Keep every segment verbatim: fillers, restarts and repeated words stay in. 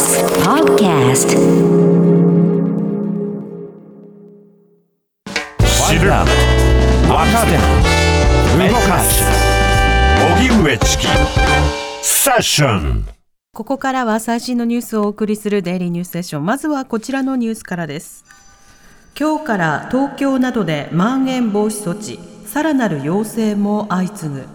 TBS Podcast 知る、わかる、動かす荻上チキセッション。 ここからは最新のニュースをお送りするデイリーニュースセッション。まずはこちらのニュースからです。今日から東京などでまん延防止措置、さらなる要請も相次ぐ。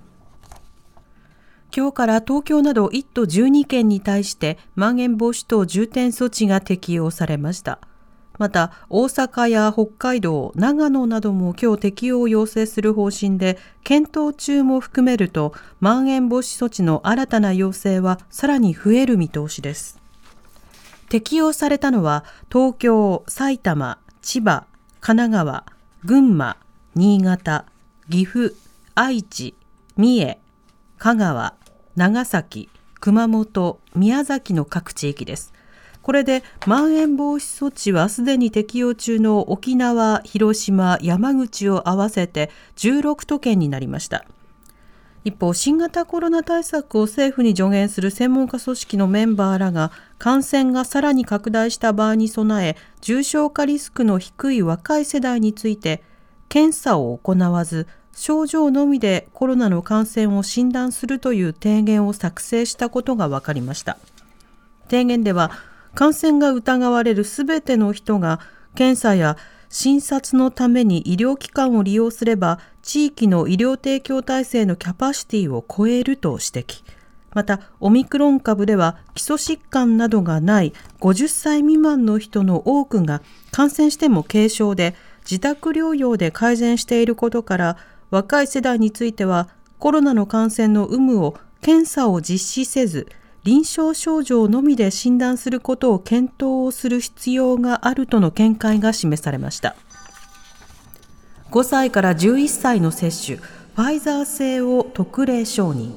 今日から東京などいっ都じゅうにけんに対してまん延防止等重点措置が適用されました。また大阪や北海道、長野なども今日適用を要請する方針で、検討中も含めるとまん延防止措置の新たな要請はさらに増える見通しです。適用されたのは東京、埼玉、千葉、神奈川、群馬、新潟、岐阜、愛知、三重、香川、長崎、熊本、宮崎の各地域です。これでまん延防止措置はすでに適用中の沖縄、広島、山口を合わせてじゅうろくとけんになりました。一方、新型コロナ対策を政府に助言する専門家組織のメンバーらが、感染がさらに拡大した場合に備え、重症化リスクの低い若い世代について検査を行わず、症状のみでコロナの感染を診断するという提言を作成したことが分かりました。提言では、感染が疑われるすべての人が検査や診察のために医療機関を利用すれば、地域の医療提供体制のキャパシティを超えると指摘。また、オミクロン株では基礎疾患などがないごじゅっさい未満の人の多くが感染しても軽症で自宅療養で改善していることから、若い世代についてはコロナの感染の有無を検査を実施せず、臨床症状のみで診断することを検討をする必要があるとの見解が示されました。ごさいからじゅういっさいの接種、ファイザー製を特例承認。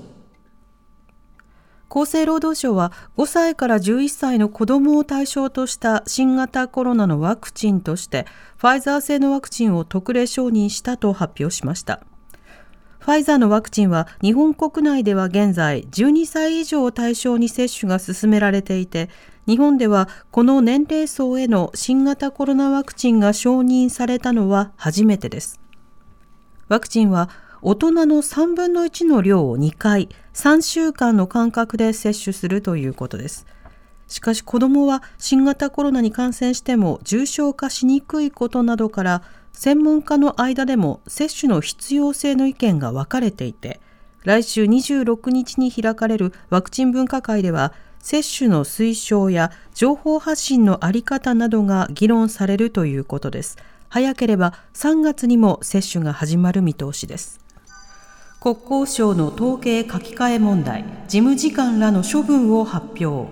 厚生労働省はごさいからじゅういっさいの子どもを対象とした新型コロナのワクチンとしてファイザー製のワクチンを特例承認したと発表しました。ファイザーのワクチンは日本国内では現在じゅうにさい以上を対象に接種が進められていて、日本ではこの年齢層への新型コロナワクチンが承認されたのは初めてです。ワクチンは大人のさんぶんのいちの量をにかい、さんしゅうかんの間隔で接種するということです。しかし子どもは新型コロナに感染しても重症化しにくいことなどから、専門家の間でも接種の必要性の意見が分かれていて、来週にじゅうろくにちに開かれるワクチン分科会では、接種の推奨や情報発信の在り方などが議論されるということです。早ければさんがつにも接種が始まる見通しです。国交省の統計書き換え問題、事務次官らの処分を発表。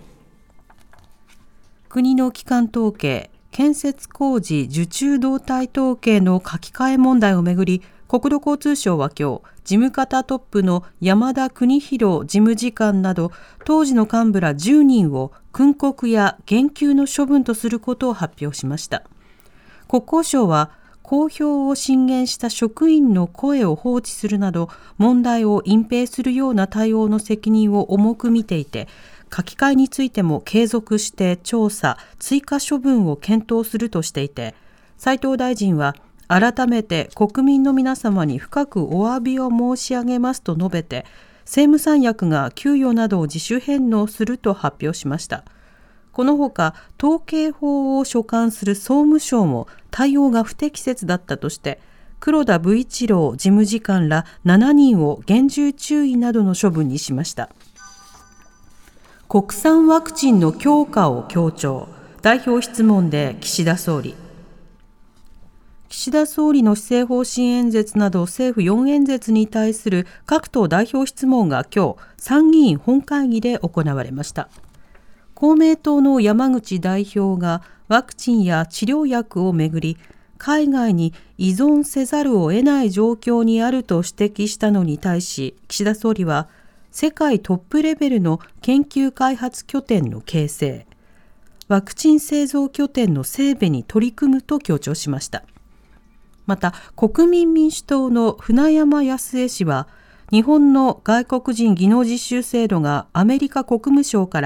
国の基幹統計、建設工事受注動態統計の書き換え問題をめぐり、国土交通省は今日、事務方トップの山田邦博事務次官など当時の幹部らじゅうにんを訓告や減給の処分とすることを発表しました。国交省は公表を進言した職員の声を放置するなど問題を隠蔽するような対応の責任を重く見ていて、書き換えについても継続して調査、追加処分を検討するとしていて、斉藤大臣は改めて国民の皆様に深くお詫びを申し上げますと述べて、政務三役が給与などを自主返納すると発表しました。このほか統計法を所管する総務省も対応が不適切だったとして、黒田武一郎事務次官らしちにんを厳重注意などの処分にしました。国産ワクチンの強化を強調。代表質問で岸田総理。岸田総理の施政方針演説など政府よんえんせつに対する各党代表質問が今日、参議院本会議で行われました。公明党の山口代表がワクチンや治療薬をめぐり、海外に依存せざるを得ない状況にあると指摘したのに対し、岸田総理は、世界トップレベルの研究開発拠点の形成、ワクチン製造拠点の整備に取り組むと強調しました。また、国民民主党の船山康江氏は、日本の外国人技能実習制度がアメリカ国務省から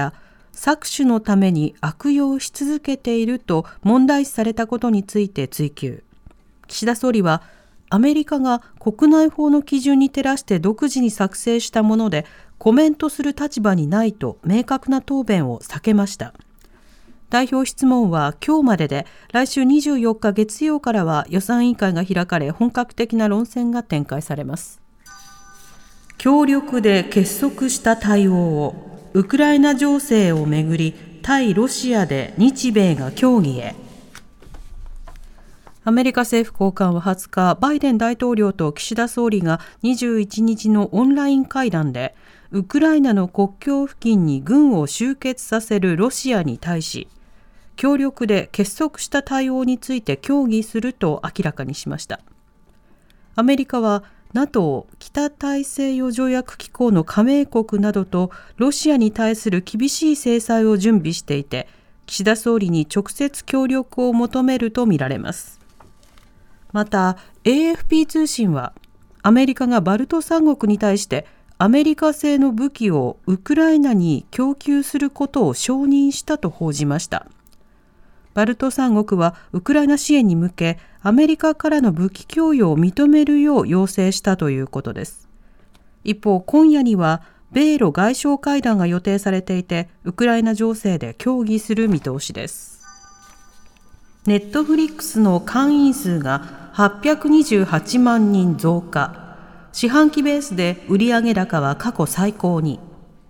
搾取のために悪用し続けていると問題視されたことについて追及。岸田総理は、アメリカが国内法の基準に照らして独自に作成したものでコメントする立場にないと明確な答弁を避けました。代表質問は今日までで、来週にじゅうよっか月曜からは予算委員会が開かれ、本格的な論戦が展開されます。協力で結束した対応を、ウクライナ情勢をめぐり、対ロシアで日米が協議へ。アメリカ政府高官ははつか、バイデン大統領と岸田総理がにじゅういちにちのオンライン会談で、ウクライナの国境付近に軍を集結させるロシアに対し、協力で結束した対応について協議すると明らかにしました。アメリカは ナトー 北大西洋条約機構の加盟国などとロシアに対する厳しい制裁を準備していて、岸田総理に直接協力を求めるとみられます。また エーエフピー 通信は、アメリカがバルト三国に対してアメリカ製の武器をウクライナに供給することを承認したと報じました。バルト三国はウクライナ支援に向け、アメリカからの武器供与を認めるよう要請したということです。一方、今夜には米ロ外相会談が予定されていて、ウクライナ情勢で協議する見通しです。ネットフリックスの会員数がはっぴゃくにじゅうはちまんにん増加。四半期ベースで売上高は過去最高に。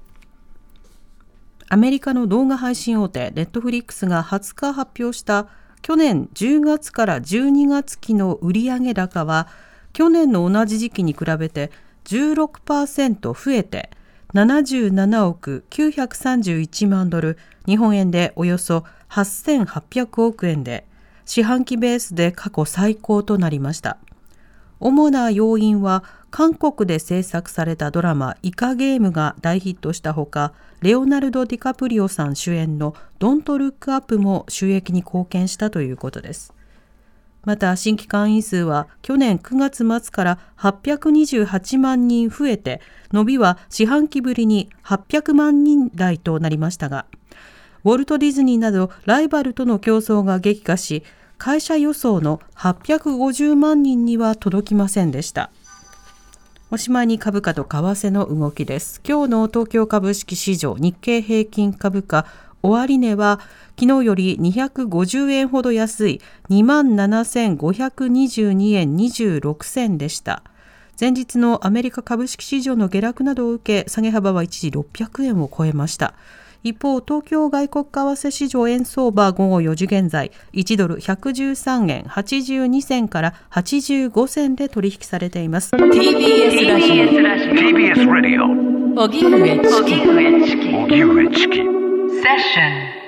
アメリカの動画配信大手ネットフリックスがはつか発表した去年じゅうがつからじゅうにがつ期の売上高は、去年の同じ時期に比べて じゅうろくパーセント 増えてななじゅうななおくきゅうひゃくさんじゅういちまんドル、日本円でおよそはっせんはっぴゃくおくえんで、四半期ベースで過去最高となりました。主な要因は、韓国で制作されたドラマイカゲームが大ヒットしたほか、レオナルド・ディカプリオさん主演のドント・ルック・アップも収益に貢献したということです。また新規会員数は去年くがつ末からはっぴゃくにじゅうはちまんにん増えて、伸びは四半期ぶりにはっぴゃくまんにん台となりましたが、ウォルト・ディズニーなどライバルとの競争が激化し、会社予想のはっぴゃくごじゅうまんにんには届きませんでした。おしまいに株価と為替の動きです。今日の東京株式市場、日経平均株価終値は昨日よりにひゃくごじゅうえんほど安い にまんななせんごひゃくにじゅうにえんにじゅうろくせんでした。前日のアメリカ株式市場の下落などを受け、下げ幅は一時ろっぴゃくえんを超えました。一方、東京外国為替市場円相場午後よじ現在、いちドルひゃくじゅうさんえんはちじゅうにせんからはちじゅうごせんで取引されています。ティービーエス ラジオ ティービーエス ラジオ荻上チキセッション